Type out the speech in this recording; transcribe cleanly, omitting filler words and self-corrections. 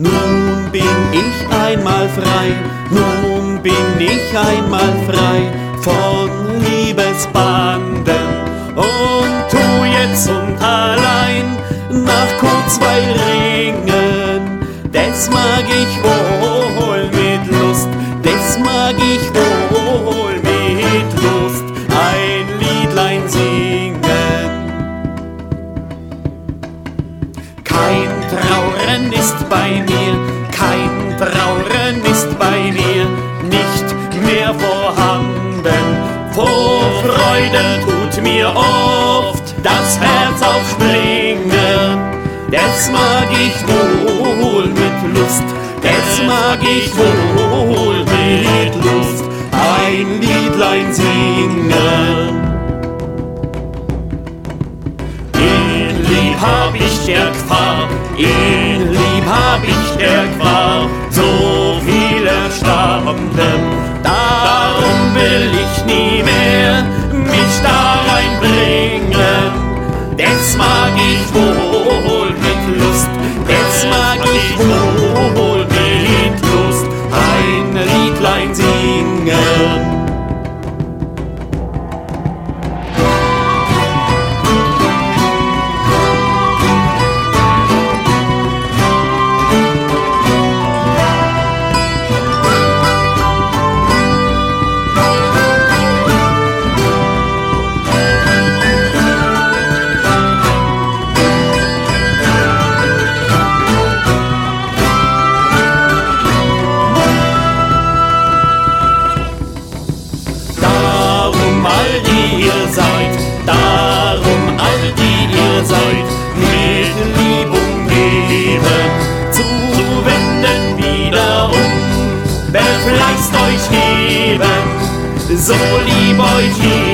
Nun bin ich einmal frei, nun bin ich einmal frei von Liebesbanden und tu jetzt und allein nach Kurzweilringen. Das mag ich wohl mit Lust, das mag ich wohl mit Lust, ein Liedlein singen. Kein Trauern ist bei mir, kein Trauern ist bei mir nicht mehr vorhanden. Vor Freude tut mir oft das Herz aufspringen. Das mag ich wohl mit Lust, das mag ich wohl mit Lust, ein Liedlein singen. In Lieb hab ich der Gefahr, in Lieb hab ich der Gefahr, so viele starben. Darum will ich nie mehr mich da reinbringen. Das mag ich wohl mit Lust, das mag ich wohl mit Lust, ein Liedlein singen. Darum all die ihr seid, mit Lieb umgeben, zu wenden wiederum, befleißt euch geben, so lieb euch